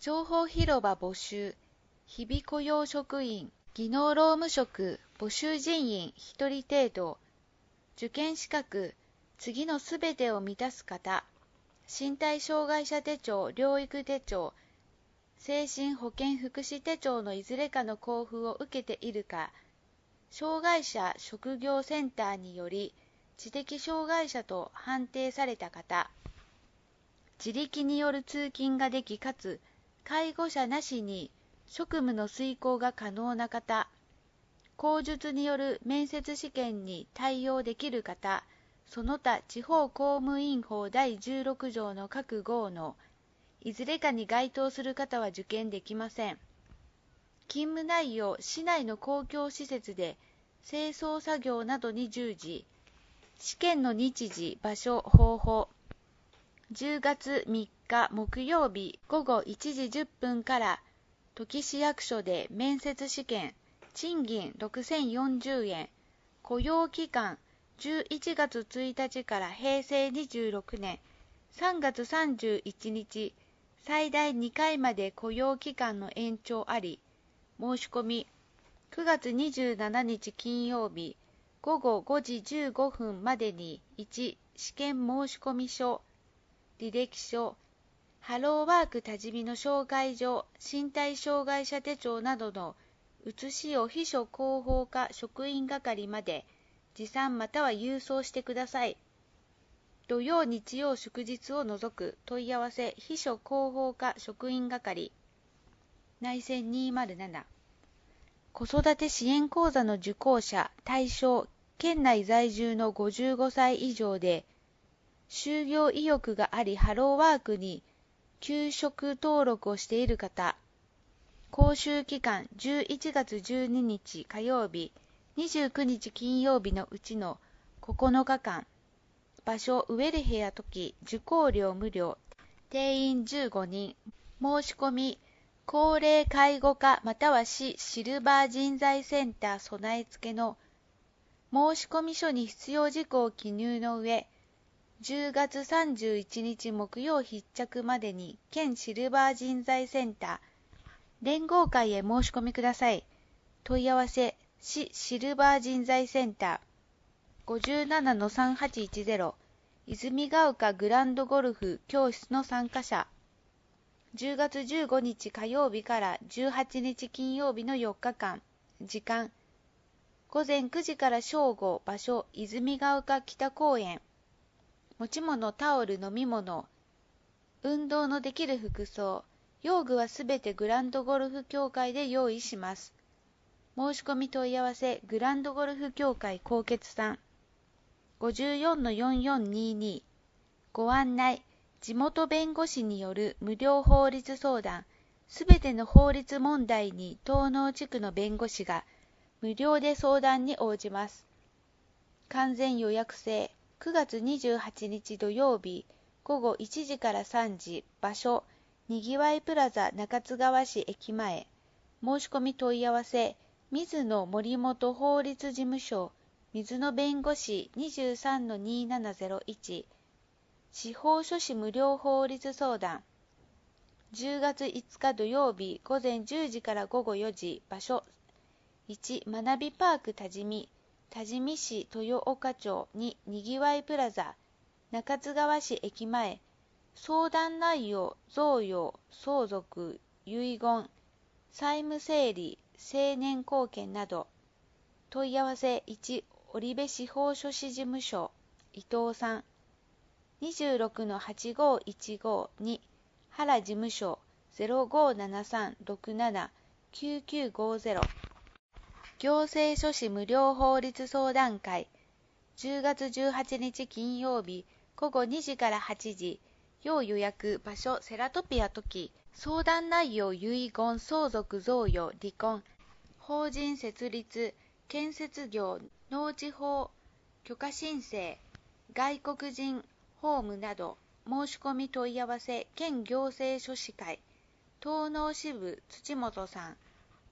情報広場募集、日々雇用職員、技能労務職、募集人員1人程度、受験資格、次のすべてを満たす方、身体障害者手帳、療育手帳、精神保健福祉手帳のいずれかの交付を受けているか、障害者職業センターにより知的障害者と判定された方、自力による通勤ができかつ介護者なしに職務の遂行が可能な方、口述による面接試験に対応できる方、その他地方公務員法第16条の各号のいずれかに該当する方は受験できません。勤務内容、市内の公共施設で清掃作業などに従事。試験の日時、場所、方法。10月3日木曜日午後1時10分から土岐市役所で面接試験、賃金6040円、雇用期間11月1日から平成26年3月31日、最大2回まで雇用期間の延長あり、申し込み9月27日金曜日午後5時15分までに1、試験申込書、履歴書、ハローワーク多治見の紹介状、身体障害者手帳などの写しを秘書広報課職員係まで持参または郵送してください。土曜日曜祝日を除く問い合わせ秘書広報課職員係内線207。子育て支援講座の受講者対象、県内在住の55歳以上で就業意欲がありハローワークに休職登録をしている方、講習期間11月12日火曜日、29日金曜日のうちの9日間、場所ウェルヘア時、受講料無料、定員15人、申し込み、高齢介護課または市シルバー人材センター備え付けの申込書に必要事項を記入の上、10月31日木曜必着までに県シルバー人材センター連合会へ申し込みください。問い合わせ市シルバー人材センター 57-3810 泉ヶ丘グランドゴルフ教室の参加者、10月15日火曜日から18日金曜日の4日間、時間午前9時から正午、場所泉ヶ丘北公園、持ち物タオル飲み物、運動のできる服装、用具はすべてグランドゴルフ協会で用意します。申し込み問い合わせグランドゴルフ協会高傑さん 54-4422。 ご案内、地元弁護士による無料法律相談、すべての法律問題に東納地区の弁護士が無料で相談に応じます。完全予約制。9月28日土曜日午後1時から3時、場所にぎわいプラザ中津川市駅前。申し込み問い合わせ水野森本法律事務所水野弁護士 23-2701。 司法書士無料法律相談。10月5日土曜日午前10時から午後4時、場所1、学びパーク多治見多治見市豊岡町2、にぎわいプラザ中津川市駅前。相談内容、贈与、相続、遺言、債務整理、成年後見など。問い合わせ1、織部司法書士事務所伊藤さん 26-8515 2、原事務所 0573679950。行政書士無料法律相談会。10月18日金曜日午後2時から8時、要予約、場所セラトピア時、相談内容遺言、相続、贈与、離婚、法人設立、建設業、農地法、許可申請、外国人ホームなど。申し込み問い合わせ県行政書士会東納支部土本さん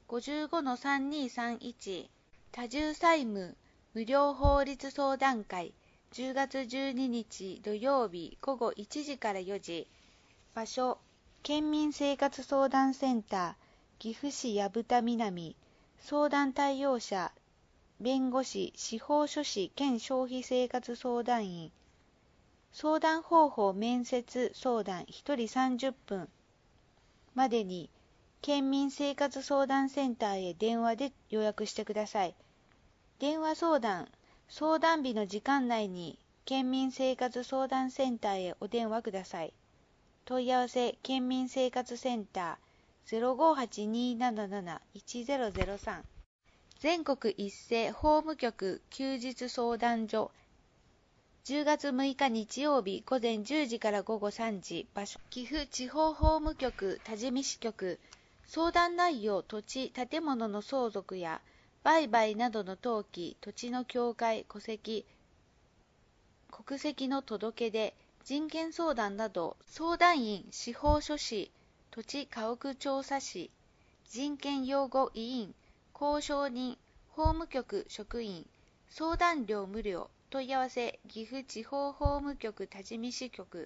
55-3231。 多重債務無料法律相談会。10月12日土曜日午後1時から4時、場所県民生活相談センター、岐阜市薮田南、相談対応者、弁護士、司法書士兼消費生活相談員、相談方法面接相談1人30分までに、県民生活相談センターへ電話で予約してください。電話相談日の時間内に県民生活相談センターへお電話ください。問い合わせ県民生活センター 058-277-1003 全国一斉法務局休日相談所10月6日日曜日午前10時から午後3時場所岐阜地方法務局多治見支局相談内容土地建物の相続や売買などの登記土地の境界戸籍国籍の届け出人権相談など相談員司法書士土地家屋調査士人権擁護委員交渉人法務局職員相談料無料問い合わせ岐阜地方法務局多治見支局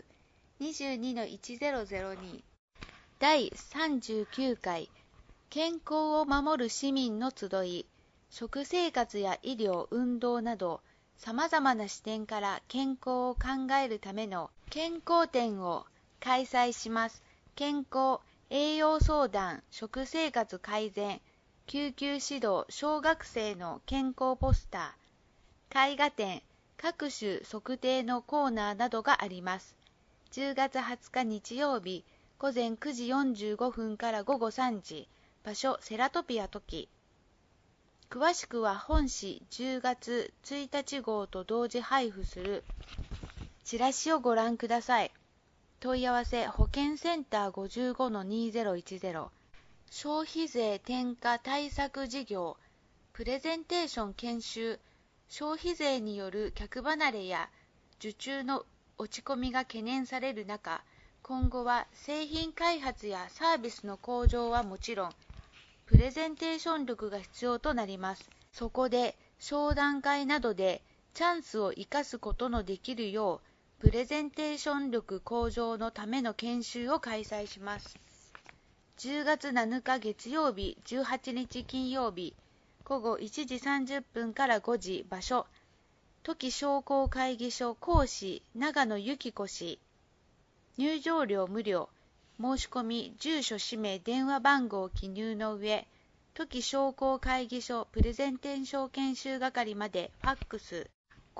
22-1002 第39回健康を守る市民の集い食生活や医療運動などさまざまな視点から健康を考えるための健康展を開催します。健康、栄養相談、食生活改善、救急指導、小学生の健康ポスター、絵画展、各種測定のコーナーなどがあります。10月20日日曜日、午前9時45分から午後3時、場所セラトピア時。詳しくは本誌10月1日号と同時配布するチラシをご覧ください。問い合わせ保健センター 55-2010 消費税転嫁対策事業プレゼンテーション研修消費税による客離れや受注の落ち込みが懸念される中、今後は製品開発やサービスの向上はもちろんプレゼンテーション力が必要となります。そこで商談会などでチャンスを生かすことのできるようプレゼンテーション力向上のための研修を開催します。10月7日月曜日、18日金曜日、午後1時30分から5時、場所、土岐商工会議所講師、長野由紀子氏、入場料無料、申し込み、住所、氏名、電話番号記入の上、土岐商工会議所プレゼンテーション研修係までファックス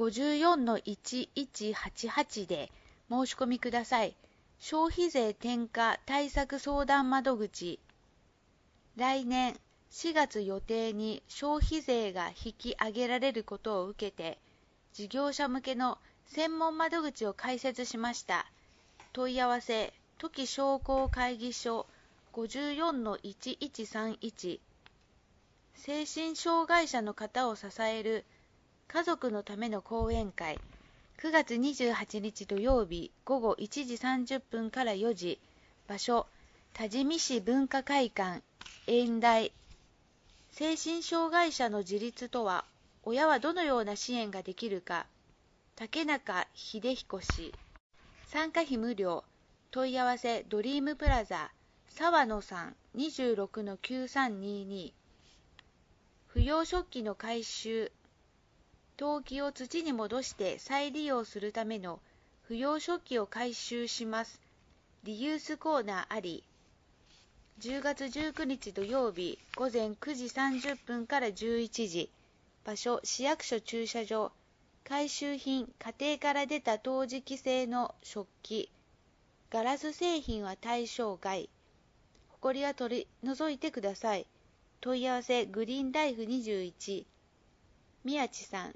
54-1188 で申し込みください。消費税転嫁対策相談窓口。来年4月予定に消費税が引き上げられることを受けて、事業者向けの専門窓口を開設しました。問い合わせ土岐商工会議所 54-1131 精神障害者の方を支える家族のための講演会9月28日土曜日午後1時30分から4時場所多治見市文化会館演題精神障害者の自立とは親はどのような支援ができるか竹中秀彦氏参加費無料問い合わせドリームプラザ沢野さん 26-9322 不要食器の回収陶器を土に戻して再利用するための不要食器を回収しますリユースコーナーあり10月19日土曜日午前9時30分から11時場所市役所駐車場回収品家庭から出た陶磁器製の食器ガラス製品は対象外ほこりは取り除いてください問い合わせグリーンライフ21宮地さん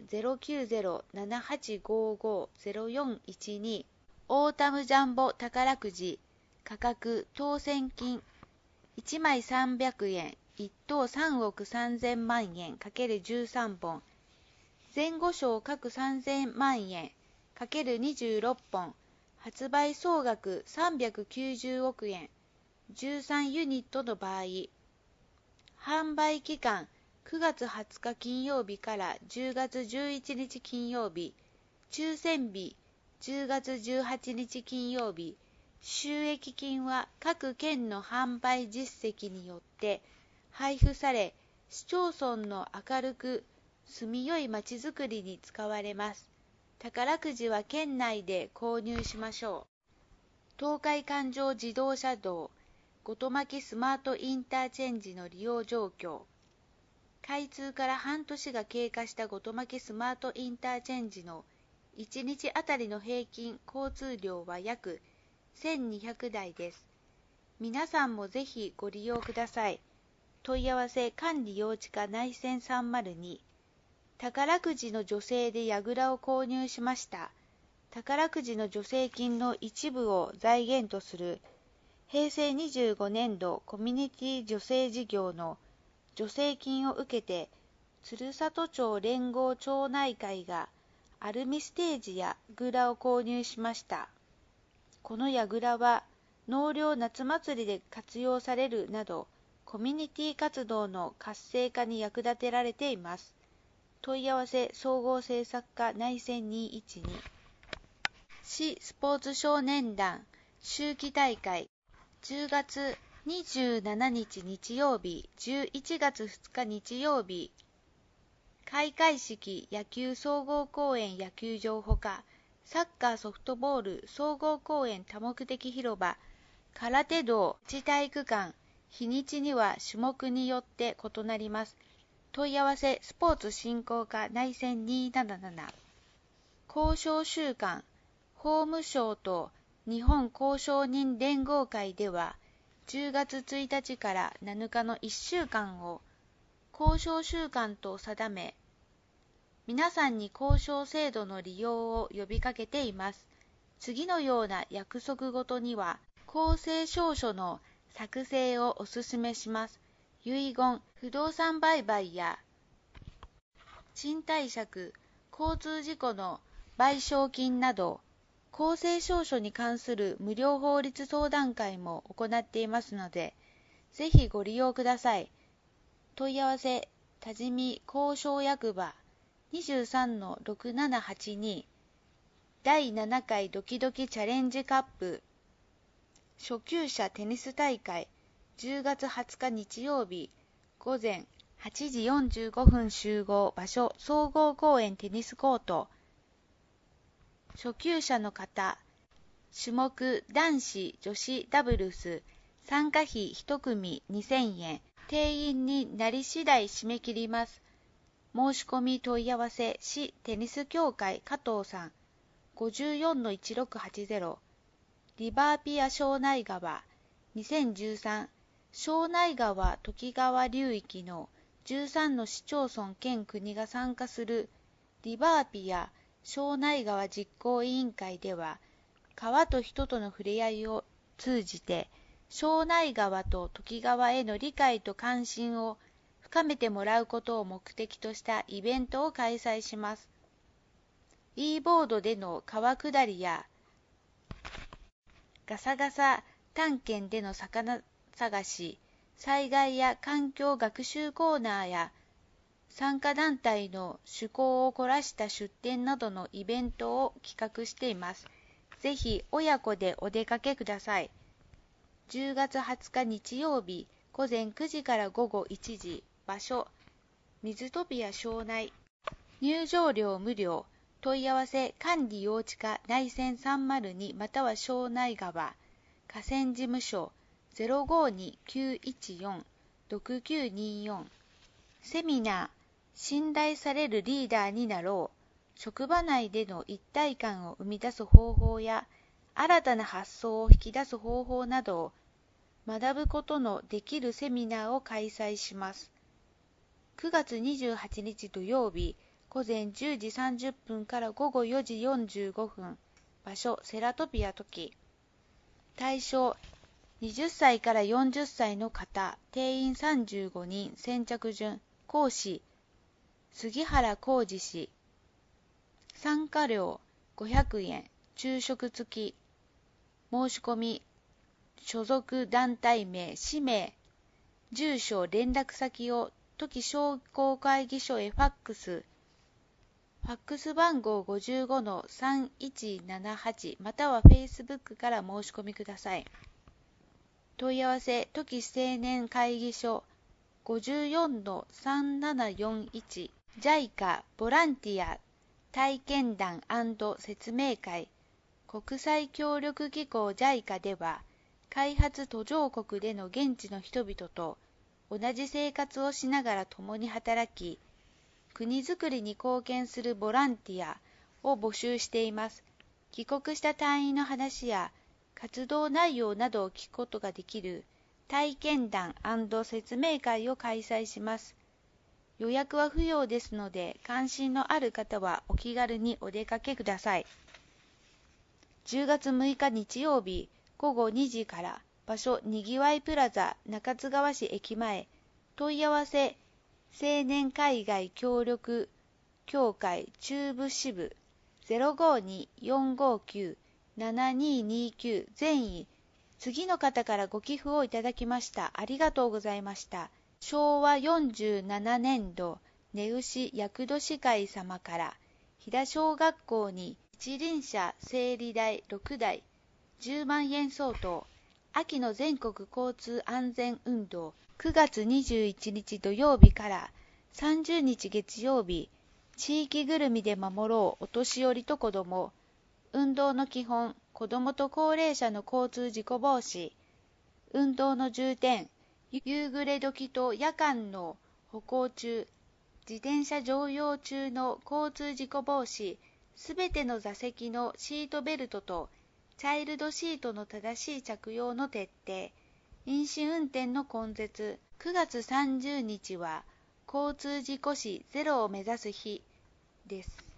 090-7855-0412 オータムジャンボ宝くじ価格当選金1枚300円1等3億3000万円 ×13 本前後賞各3000万円 ×26 本発売総額390億円13ユニットの場合販売期間9月20日金曜日から10月11日金曜日抽選日10月18日金曜日収益金は各県の販売実績によって配布され、市町村の明るく住みよいまちづくりに使われます。宝くじは県内で購入しましょう。東海環状自動車道後戸巻スマートインターチェンジの利用状況。開通から半年が経過した後戸巻スマートインターチェンジの1日あたりの平均交通量は約1200台です。皆さんもぜひご利用ください。問い合わせ管理用地課内線302。宝くじの助成で櫓を購入しました。宝くじの助成金の一部を財源とする平成25年度コミュニティ助成事業の助成金を受けて、鶴里町連合町内会がアルミステージや櫓を購入しました。この櫓は納涼夏祭りで活用されるなど、コミュニティ活動の活性化に役立てられています。問い合わせ総合政策課内線212。市スポーツ少年団秋季大会10月27日日曜日、11月2日日曜日、開会式野球総合公園野球場ほか、サッカーソフトボール総合公園多目的広場、空手道地体育館、日にちには種目によって異なります。問い合わせスポーツ振興課内線277。交渉週間、法務省と日本交渉人連合会では、10月1日から7日の1週間を交渉週間と定め、皆さんに交渉制度の利用を呼びかけています。次のような約束ごとには、公正証書の作成をお勧めします。遺言、不動産売買や賃貸借、交通事故の賠償金など、公正証書に関する無料法律相談会も行っていますので、ぜひご利用ください。問い合わせ、多治見交渉役場 23-6782 第7回ドキドキチャレンジカップ初級者テニス大会10月20日日曜日午前8時45分集合場所総合公園テニスコート。初級者の方、種目男子女子ダブルス、参加費1組2000円、定員になり次第締め切ります。申し込み問い合わせ、市テニス協会加藤さん、54-1680、リバーピア庄内川、2013、庄内川時川流域の13の市町村県国が参加するリバーピア庄内川実行委員会では、川と人との触れ合いを通じて、庄内川と時川への理解と関心を深めてもらうことを目的としたイベントを開催します。e ボードでの川下りや、ガサガサ探検での魚探し、災害や環境学習コーナーや、参加団体の趣向を凝らした出展などのイベントを企画しています。ぜひ親子でお出かけください。10月20日日曜日午前9時から午後1時、場所、水飛びや庄内、入場料無料、問い合わせ管理用地課内線302または庄内川、河川事務所 052-914-6924。セミナー、信頼されるリーダーになろう。職場内での一体感を生み出す方法や、新たな発想を引き出す方法などを学ぶことのできるセミナーを開催します。9月28日土曜日、午前10時30分から午後4時45分、場所、セラトピア時。対象、20歳から40歳の方、定員35人、先着順、講師、杉原浩二氏。参加料500円、昼食付き。申し込み、所属団体名、氏名、住所、連絡先を時商工会議所へファックス。 ファックス番号 55-3178 または Facebook から申し込みください。問い合わせ、トキ青年会議所 54-3741 JICA ボランティア体験談&説明会国際協力機構 JICA では、開発途上国での現地の人々と同じ生活をしながら共に働き、国づくりに貢献するボランティアを募集しています。帰国した隊員の話や活動内容などを聞くことができる体験談&説明会を開催します。予約は不要ですので、関心のある方はお気軽にお出かけください。10月6日日曜日午後2時から、場所にぎわいプラザ中津川市駅前、問い合わせ青年海外協力協会中部支部 052-459-7229 全員。次の方からご寄付をいただきました。ありがとうございました。昭和47年度根牛厄年会様から、飛騨小学校に一輪車整理代6台10万円相当。秋の全国交通安全運動9月21日土曜日から30日月曜日、地域ぐるみで守ろうお年寄りと子ども。運動の基本、子どもと高齢者の交通事故防止。運動の重点、夕暮れ時と夜間の歩行中、自転車乗用中の交通事故防止。すべての座席のシートベルトとチャイルドシートの正しい着用の徹底。飲酒運転の根絶。9月30日は交通事故死ゼロを目指す日です。